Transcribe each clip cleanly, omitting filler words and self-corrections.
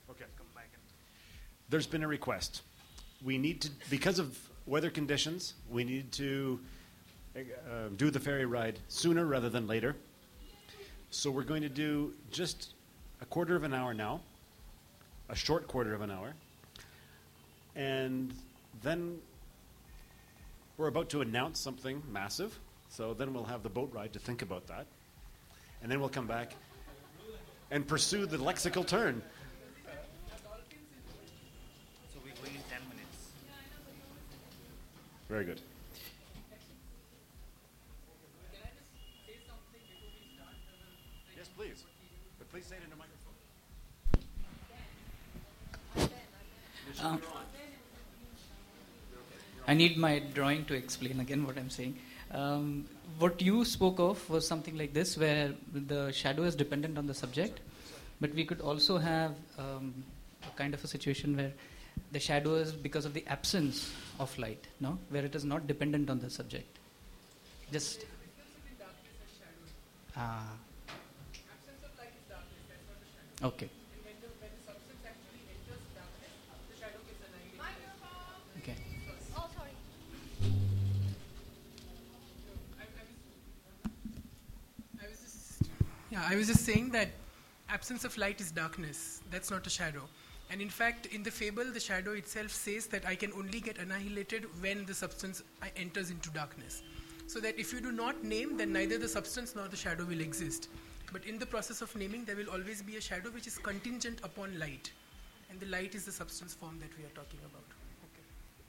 Okay. There's been a request. We need to, because of weather conditions, we need to do the ferry ride sooner rather than later. So we're going to do just a quarter of an hour now, a short quarter of an hour, and then we're about to announce something massive, so then we'll have the boat ride to think about that, and then we'll come back and pursue the lexical turn. So we're going in 10 minutes. Very good. Yes, please. But please say it in a microphone. I need my drawing to explain again what I'm saying. What you spoke of was something like this, where the shadow is dependent on the subject, but we could also have a kind of a situation where the shadow is because of the absence of light, no? Where it is not dependent on the subject. Just... Absence of light is darkness, that's not a shadow. Okay. And when the substance actually enters darkness, the shadow gets annihilated. Okay. Oh, sorry. I was just saying that absence of light is darkness. That's not a shadow. And in fact, in the fable, the shadow itself says that I can only get annihilated when the substance enters into darkness. So that if you do not name, then neither the substance nor the shadow will exist. But in the process of naming, there will always be a shadow which is contingent upon light. And the light is the substance form that we are talking about. Okay.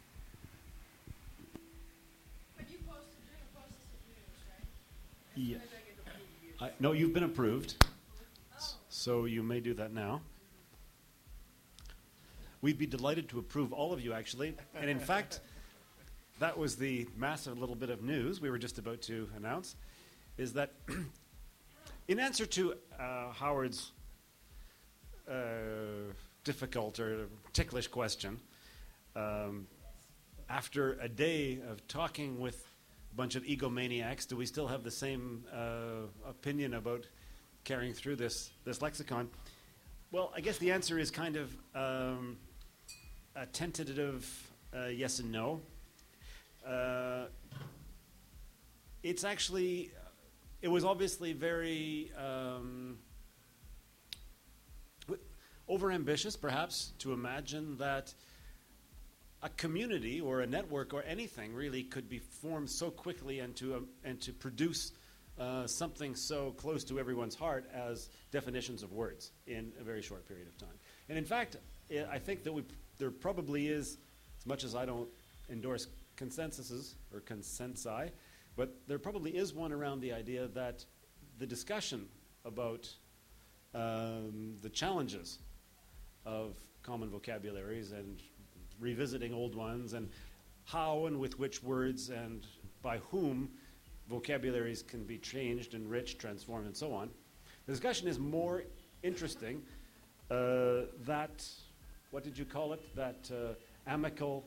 But you posted during a process of news, right? Yeah. No, you've been approved, so you may do that now. We'd be delighted to approve all of you, actually. And in fact, that was the massive little bit of news we were just about to announce, is that in answer to Howard's difficult or ticklish question, after a day of talking with a bunch of egomaniacs, do we still have the same opinion about carrying through this lexicon? Well, I guess the answer is kind of a tentative yes and no. It's actually, it was obviously very overambitious, perhaps, to imagine that a community or a network or anything really could be formed so quickly and to produce something so close to everyone's heart as definitions of words in a very short period of time. And in fact, I think that there probably is, as much as I don't endorse consensuses or consensi, but there probably is one around the idea that the discussion about the challenges of common vocabularies and revisiting old ones and how and with which words and by whom vocabularies can be changed, enriched, transformed, and so on. The discussion is more interesting. That, what did you call it? That amicable,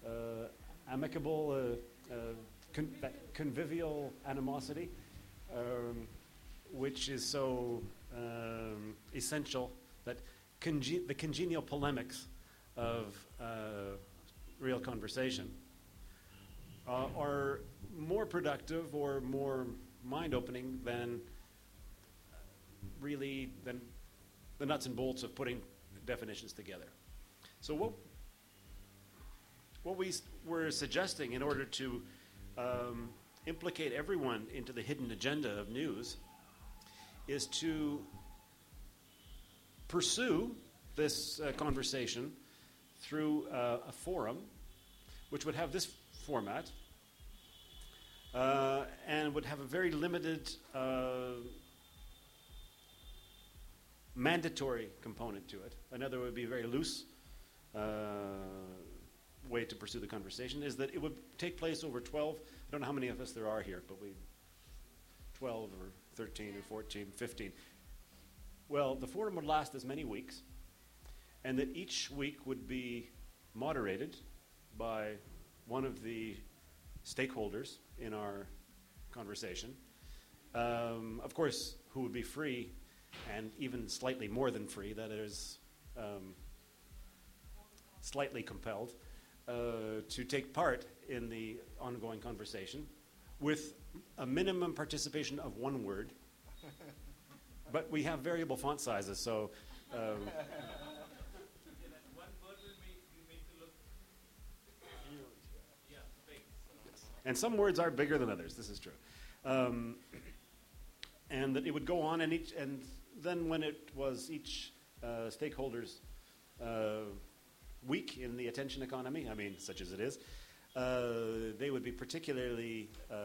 that convivial animosity, which is so essential, that the congenial polemics of real conversation are more productive or more mind-opening than really than the nuts and bolts of putting definitions together. So what we were suggesting in order to implicate everyone into the hidden agenda of news is to pursue this conversation through a forum which would have this format and would have a very limited mandatory component to it. Another would be a very loose way to pursue the conversation, is that it would take place over 12, I don't know how many of us there are here, but 12 or 13 or 14, 15. Well, the forum would last as many weeks, and that each week would be moderated by one of the stakeholders in our conversation. Of course, who would be free, and even slightly more than free, that is, slightly compelled to take part in the ongoing conversation with a minimum participation of one word. But we have variable font sizes, so... And some words are bigger than others. This is true. And that it would go on, and then when it was each stakeholder's week in the attention economy, I mean, such as it is, they would be particularly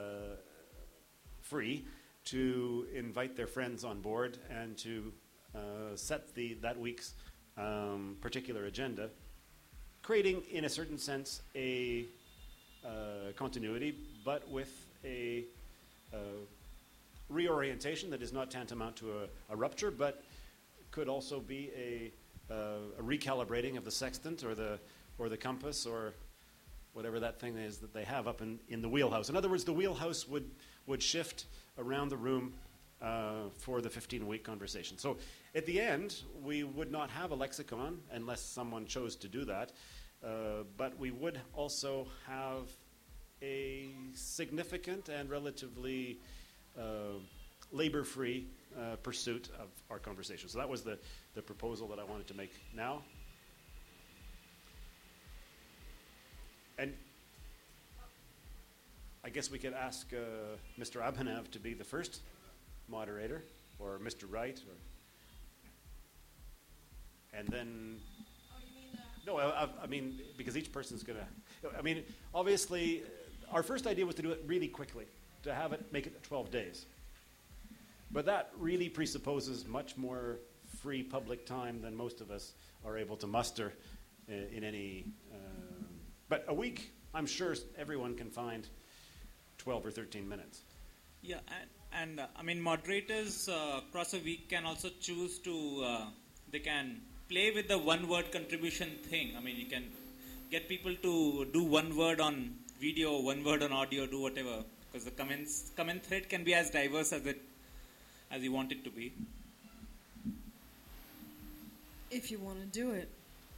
free to invite their friends on board and to set that week's particular agenda, creating, in a certain sense, a continuity, but with a reorientation that is not tantamount to a rupture, but could also be a recalibrating of the sextant or the compass or whatever that thing is that they have up in the wheelhouse. In other words, the wheelhouse would shift around the room for the 15-week conversation. So at the end, we would not have a lexicon unless someone chose to do that, but we would also have a significant and relatively labor-free pursuit of our conversation. So that was the proposal that I wanted to make now. And I guess we could ask Mr. Abhinav to be the first moderator, or Mr. Wright, and then... Oh, you mean No, I mean, because each person's going to... I mean, obviously, our first idea was to do it really quickly, to have it, make it 12 days. But that really presupposes much more free public time than most of us are able to muster in any... but a week, I'm sure everyone can find 12 or 13 minutes. Yeah, and I mean, moderators across a week can also choose to... they can play with the one-word contribution thing. I mean, you can get people to do one word on video, one word on audio, do whatever, because the comment thread can be as diverse as you want it to be. if you want to do it.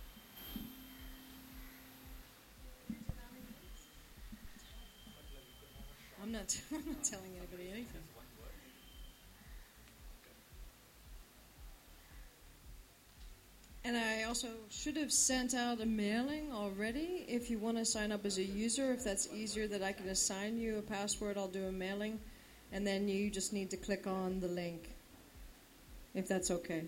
I'm not telling anybody anything. And I also should have sent out a mailing already. If you want to sign up as a user, if that's easier that I can assign you a password, I'll do a mailing. And then you just need to click on the link, if that's okay.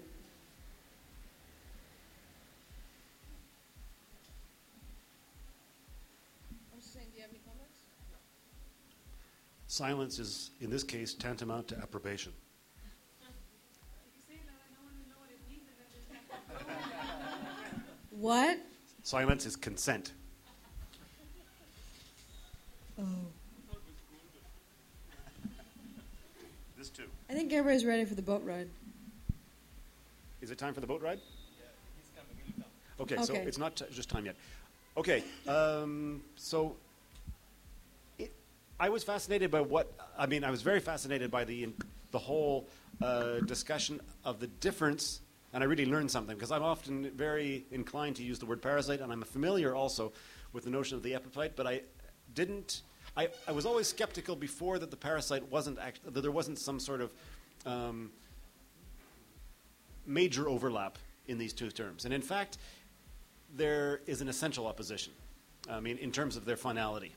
I'm just saying, do you have any comments? Silence is, in this case, tantamount to approbation. What? Silence is consent. Oh. This too. I think everybody's ready for the boat ride. Is it time for the boat ride? Yeah, he's coming. He'll come. Okay, so Okay. it's not just time yet. Okay, so I was fascinated by I was very fascinated by the whole discussion of the difference, and I really learned something, because I'm often very inclined to use the word parasite, and I'm familiar also with the notion of the epiphyte, but I was always skeptical before that the parasite that there wasn't some sort of major overlap in these two terms. And in fact, there is an essential opposition, in terms of their finality.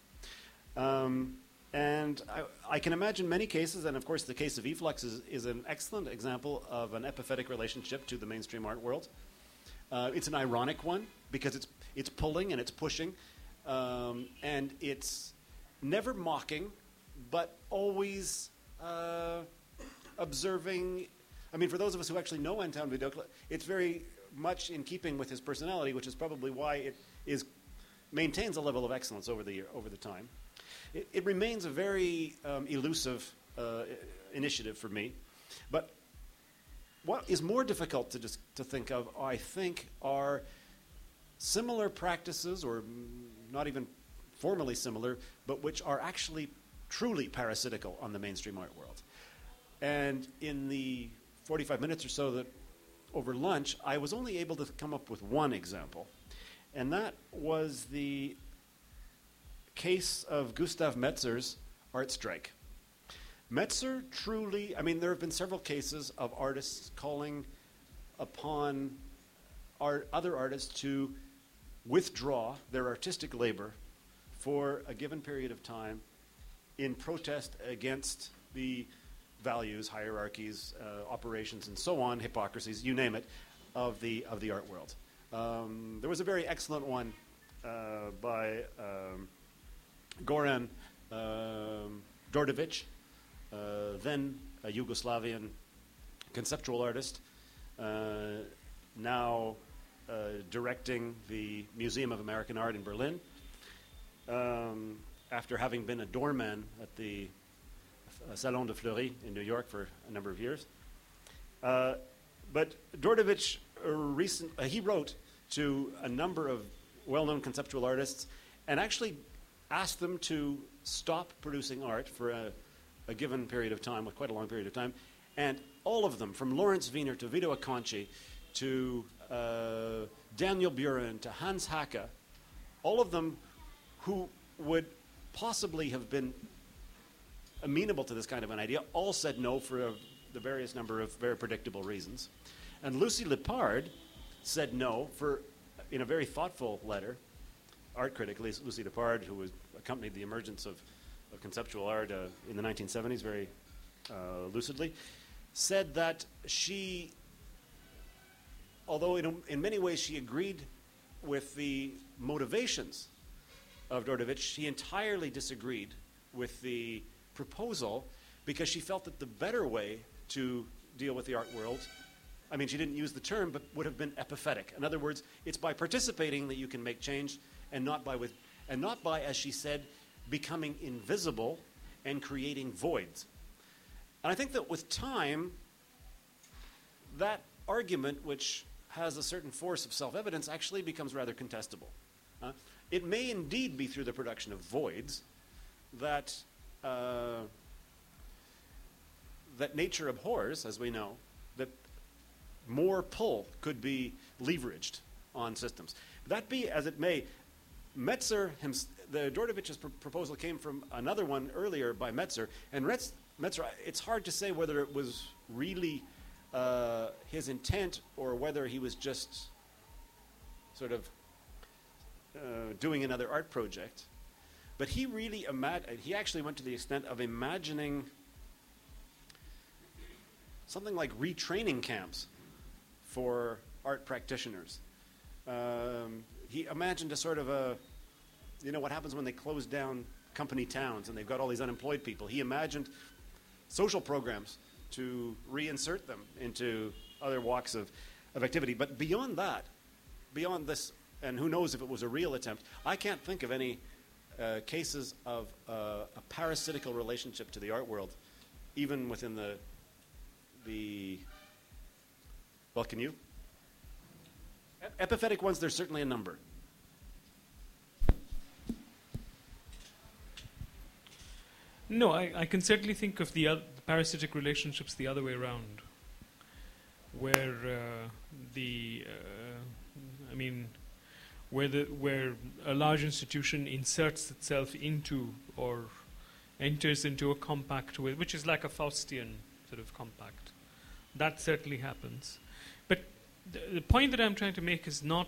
And I can imagine many cases, and of course the case of Eflux is an excellent example of an epiphytic relationship to the mainstream art world. It's an ironic one, because it's pulling and it's pushing, and it's never mocking, but always observing. For those of us who actually know Anton Vidocq, it's very much in keeping with his personality, which is probably why it maintains a level of excellence over the time. It remains a very elusive initiative for me. But what is more difficult to think of, I think, are similar practices, or not even formally similar, but which are actually truly parasitical on the mainstream art world. And in the 45 minutes or so that over lunch, I was only able to come up with one example, and that was the case of Gustav Metzer's art strike. Metzer truly, I mean, there have been several cases of artists calling upon other artists to withdraw their artistic labor for a given period of time in protest against the values, hierarchies, operations, and so on, hypocrisies, you name it, of the art world. There was a very excellent one by Goran Đorđević, then a Yugoslavian conceptual artist, now directing the Museum of American Art in Berlin, after having been a doorman at the Salon de Fleury in New York for a number of years. But Đorđević, he wrote to a number of well-known conceptual artists and actually asked them to stop producing art for a given period of time, quite a long period of time, and all of them, from Lawrence Wiener to Vito Acconci to Daniel Buren to Hans Haacke, all of them who would possibly have been amenable to this kind of an idea, all said no for the various number of very predictable reasons. And Lucy Lippard said no in a very thoughtful letter. Art critic Lucy Lippard, who accompanied the emergence of conceptual art in the 1970s very lucidly, said that she, although in many ways she agreed with the motivations of Đorđević, she entirely disagreed with the proposal because she felt that the better way to deal with the art world, I mean, she didn't use the term, but would have been epiphytic. In other words, it's by participating that you can make change, and not by, as she said, becoming invisible and creating voids. And I think that with time, that argument, which has a certain force of self-evidence, actually becomes rather contestable. It may indeed be through the production of voids that that nature abhors, as we know, that more pull could be leveraged on systems. That be as it may, Metzer, the Đorđević's proposal came from another one earlier by Metzer, and Metzer, it's hard to say whether it was really his intent or whether he was just sort of doing another art project. But he really he actually went to the extent of imagining something like retraining camps for art practitioners. He imagined a sort of what happens when they close down company towns and they've got all these unemployed people. He imagined social programs to reinsert them into other walks of activity. But beyond this, and who knows if it was a real attempt, I can't think of any cases of a parasitical relationship to the art world, even within the well, can you? Epiphytic ones, there's certainly a number. No, I can certainly think of the parasitic relationships the other way around, where where a large institution inserts itself into or enters into a compact which is like a Faustian sort of compact. That certainly happens. But the point that I'm trying to make is not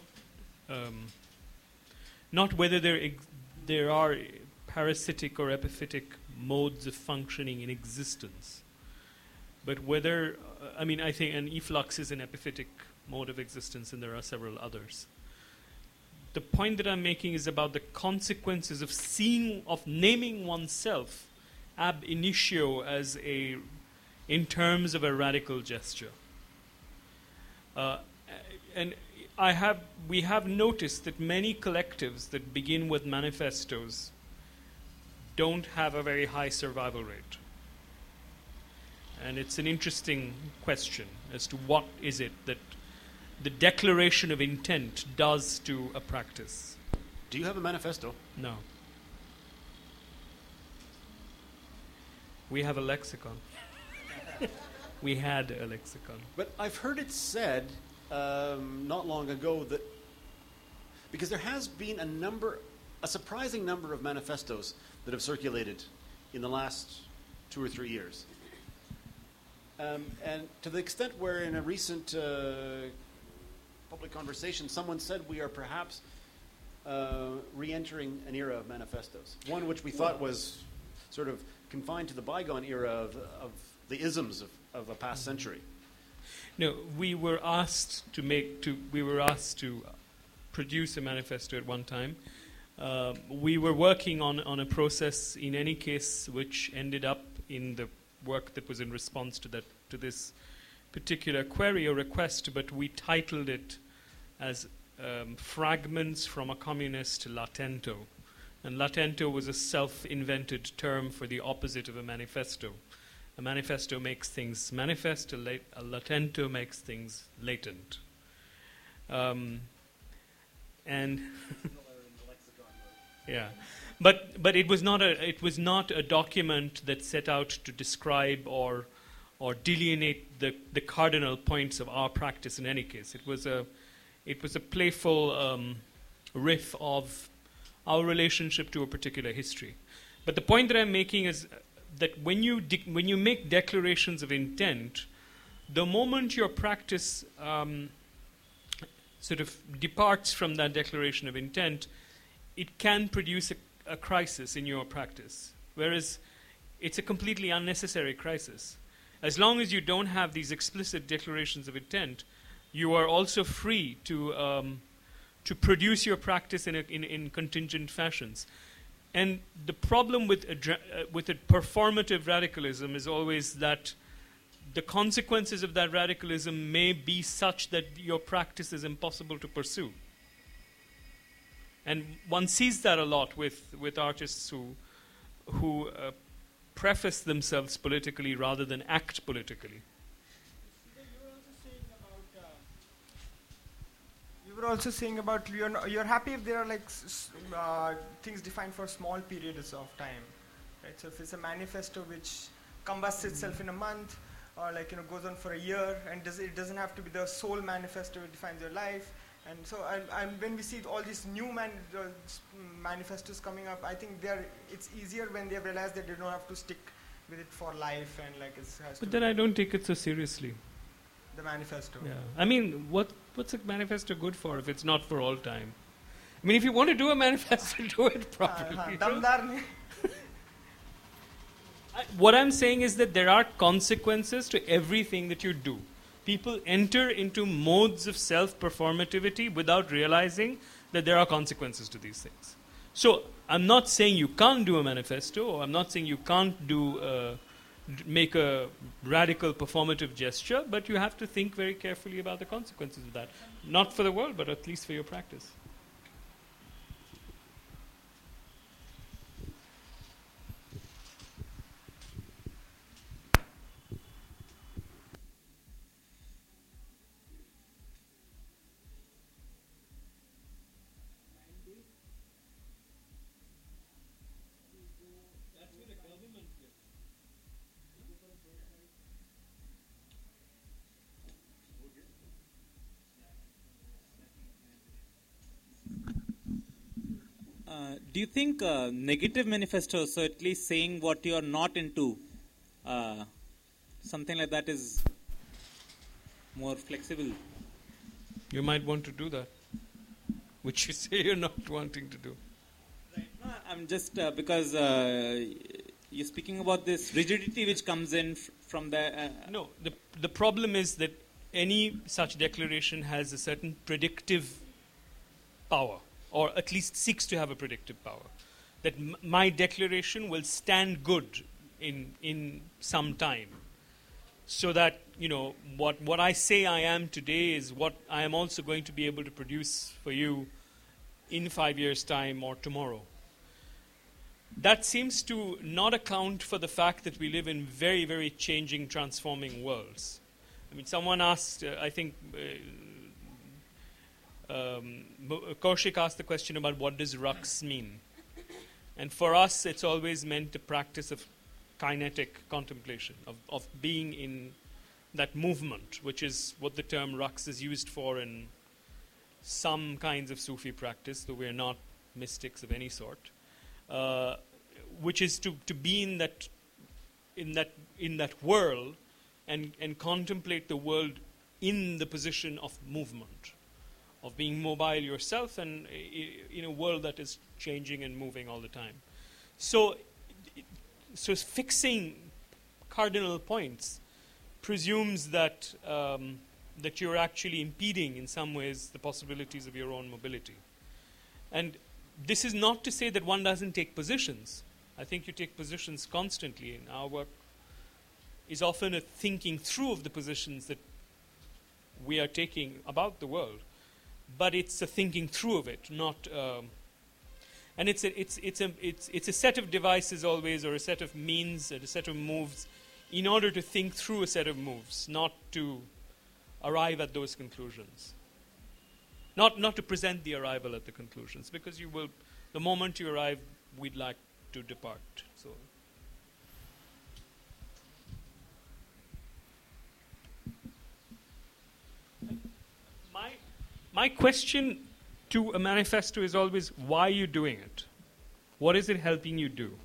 whether there are parasitic or epiphytic modes of functioning in existence, but whether I think an efflux is an epiphytic mode of existence, and there are several others. The point that I'm making is about the consequences of naming oneself ab initio as in terms of a radical gesture. And we have noticed that many collectives that begin with manifestos don't have a very high survival rate. And it's an interesting question as to what is it that the declaration of intent does to a practice. Do you have a manifesto? No. We have a lexicon. we had a lexicon. But I've heard it said not long ago that because there has been a surprising number of manifestos that have circulated in the last 2 or 3 years. And to the extent where in a recent public conversation someone said we are perhaps re-entering an era of manifestos, one which we thought was sort of confined to the bygone era of the isms of a past century. No, we were asked to produce a manifesto at one time. We were working on a process, in any case, which ended up in the work that was in response to this particular query or request, but we titled it as Fragments from a Communist Latento. And latento was a self-invented term for the opposite of a manifesto. A manifesto makes things manifest, a latento makes things latent. And yeah, but it was not a document that set out to describe or delineate the cardinal points of our practice. In any case, it was a playful riff of our relationship to a particular history. But the point that I'm making is that when you make declarations of intent, the moment your practice sort of departs from that declaration of intent, it can produce a crisis in your practice, whereas it's a completely unnecessary crisis. As long as you don't have these explicit declarations of intent, you are also free to produce your practice in contingent fashions. And the problem with a performative radicalism is always that the consequences of that radicalism may be such that your practice is impossible to pursue. And one sees that a lot with artists who preface themselves politically rather than act politically. You were also saying about you're happy if there are like things defined for small periods of time, right? So if it's a manifesto which combusts itself in a month, or goes on for a year, and it doesn't have to be the sole manifesto that defines your life. And so when we see all these new manifestos coming up, I think it's easier when they realize that they don't have to stick with it for life and But then I don't take it so seriously. The manifesto. Yeah. I mean, what's a manifesto good for if it's not for all time? I mean, if you want to do a manifesto, do it properly. What I'm saying is that there are consequences to everything that you do. People enter into modes of self-performativity without realizing that there are consequences to these things. So I'm not saying you can't do a manifesto, or I'm not saying you can't make a radical performative gesture, but you have to think very carefully about the consequences of that. Not for the world, but at least for your practice. Do you think negative manifestos, so at least saying what you are not into, something like that is more flexible? You might want to do that, which you say you're not wanting to do. Right. No, I'm just because you're speaking about this rigidity which comes in from the... No, the problem is that any such declaration has a certain predictive power, or at least seeks to have a predictive power, that my declaration will stand good in some time, so that what I say I am today is what I am also going to be able to produce for you in 5 years' time or tomorrow. That seems to not account for the fact that we live in very, very changing, transforming worlds. I mean, someone asked, I think... Kaushik asked the question about what does rux mean, and for us it's always meant a practice of kinetic contemplation, of being that movement, which is what the term Raqs is used for in some kinds of Sufi practice, though we're not mystics of any sort, which is to be in that world and contemplate the world in the position of movement, of being mobile yourself and in a world that is changing and moving all the time. So fixing cardinal points presumes that that you're actually impeding in some ways the possibilities of your own mobility. And this is not to say that one doesn't take positions. I think you take positions constantly, and our work is often a thinking through of the positions that we are taking about the world. But it's a thinking through of it, not. And it's a set of devices always, or a set of means, and a set of moves, in order to think through a set of moves, not to arrive at those conclusions. Not to present the arrival at the conclusions, because you will, the moment you arrive, we'd like to depart. So. My question to a manifesto is always, why are you doing it? What is it helping you do?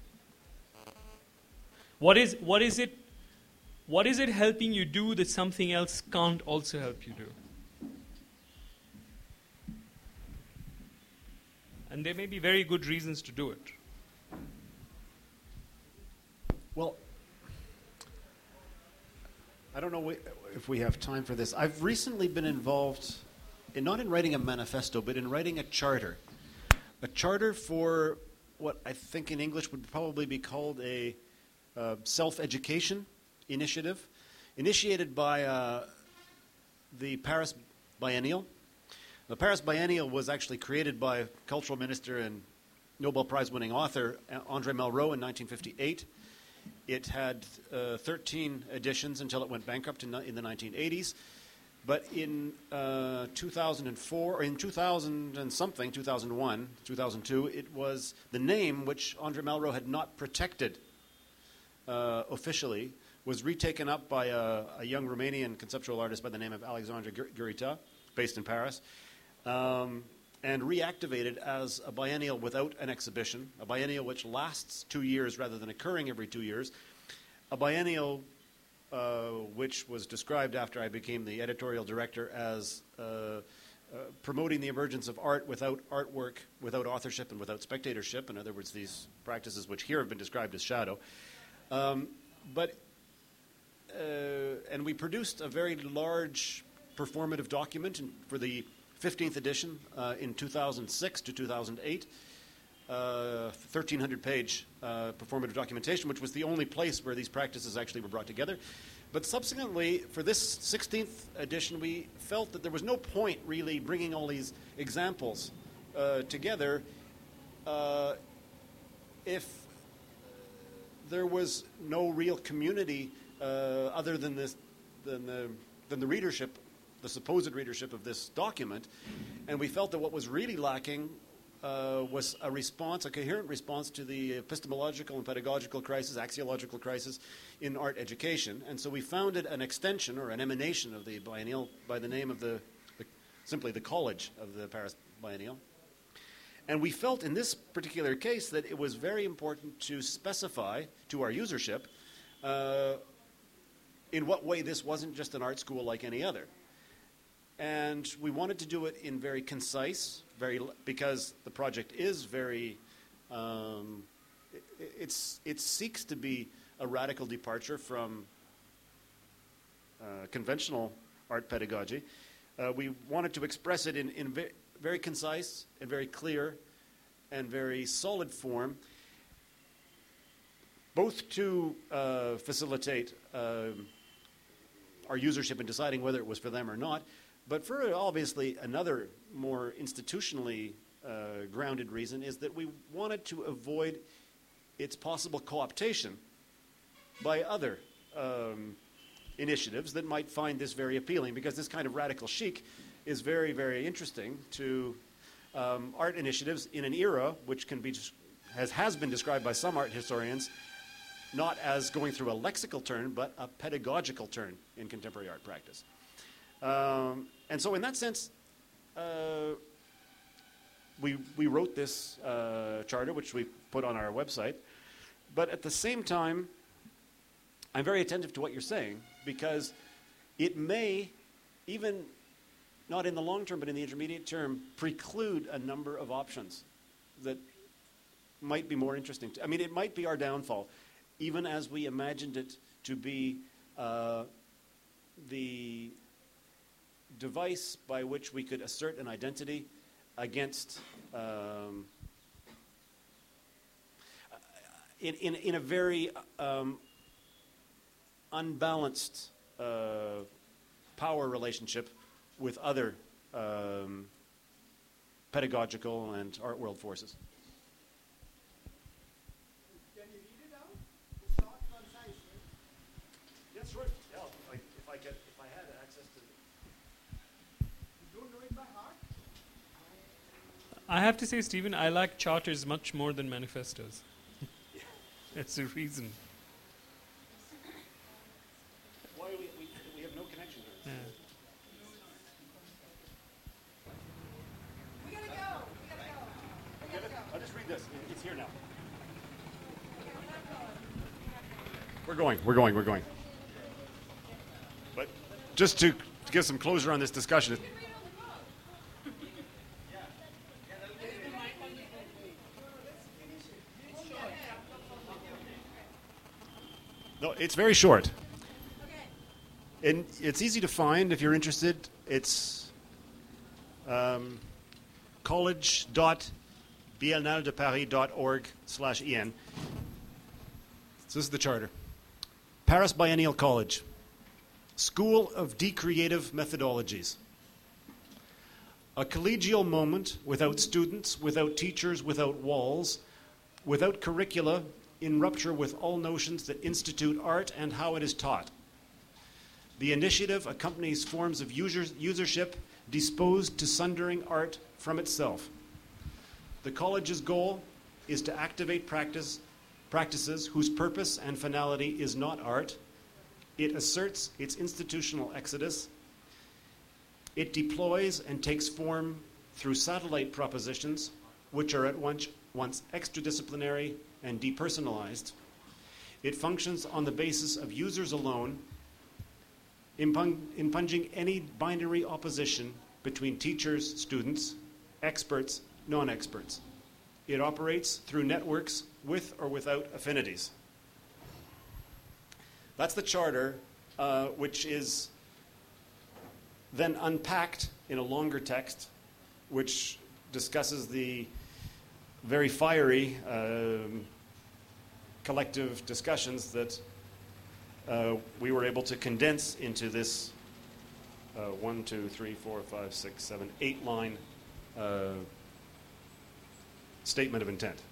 What is it helping you do that something else can't also help you do? And there may be very good reasons to do it. Well, I don't know if we have time for this. I've recently been involved, not in writing a manifesto, but in writing a charter. A charter for what I think in English would probably be called a self-education initiative, initiated by the Paris Biennial. The Paris Biennial was actually created by Cultural Minister and Nobel Prize-winning author André Malraux in 1958. It had 13 editions until it went bankrupt in the 1980s. But in 2004, or in 2000 and something, 2001, 2002, it was the name which André Malraux had not protected officially, was retaken up by a young Romanian conceptual artist by the name of Alexandre Gurita, based in Paris, and reactivated as a biennial without an exhibition, a biennial which lasts 2 years rather than occurring every 2 years, a biennial which was described after I became the editorial director as promoting the emergence of art without artwork, without authorship, and without spectatorship. In other words, these practices which here have been described as shadow. And we produced a very large performative document for the 15th edition in 2006 to 2008. 1,300-page performative documentation, which was the only place where these practices actually were brought together. But subsequently, for this 16th edition, we felt that there was no point really bringing all these examples together if there was no real community other than the readership, the supposed readership of this document. And we felt that what was really lacking was a coherent response to the epistemological and pedagogical crisis, axiological crisis in art education. And so we founded an extension or an emanation of the biennial by the name of simply the College of the Paris Biennial. And we felt in this particular case that it was very important to specify to our usership in what way this wasn't just an art school like any other. And we wanted to do it in very concise, because the project is very, it seeks to be a radical departure from conventional art pedagogy. We wanted to express it in very concise and very clear and very solid form, both to facilitate our usership in deciding whether it was for them or not, but for obviously another more institutionally grounded reason is that we wanted to avoid its possible co-optation by other initiatives that might find this very appealing, because this kind of radical chic is very, very interesting to art initiatives in an era which can be has been described by some art historians not as going through a lexical turn, but a pedagogical turn in contemporary art practice. And so in that sense, we wrote this charter, which we put on our website. But at the same time, I'm very attentive to what you're saying, because it may, even not in the long term, but in the intermediate term, preclude a number of options that might be more interesting. I mean, it might be our downfall, even as we imagined it to be the device by which we could assert an identity against, in a very unbalanced power relationship with other pedagogical and art world forces. Can you read it out? Short, concise. Yes, sure. Yeah, if I had access to it. You don't know it by heart? I have to say, Stephen, I like charters much more than manifestos. That's the reason. Why we have no connection to it. Yeah. We gotta go. I'll just read this. It's here now. We're going. But just to give some closure on this discussion. No, it's very short. And it's easy to find if you're interested. It's college.biennaledeparis.org/en. So this is the charter. Paris Biennial College, School of Decreative Methodologies. A collegial moment without students, without teachers, without walls, without curricula, in rupture with all notions that institute art and how it is taught. The initiative accompanies forms of usership disposed to sundering art from itself. The college's goal is to activate practices whose purpose and finality is not art. It asserts its institutional exodus. It deploys and takes form through satellite propositions, which are at once extradisciplinary and depersonalized. It functions on the basis of users alone, impunging any binary opposition between teachers, students, experts, non-experts. It operates through networks with or without affinities. That's the charter, which is then unpacked in a longer text, which discusses the very fiery collective discussions that we were able to condense into this 1, 2, 3, 4, 5, 6, 7, 8 line statement of intent.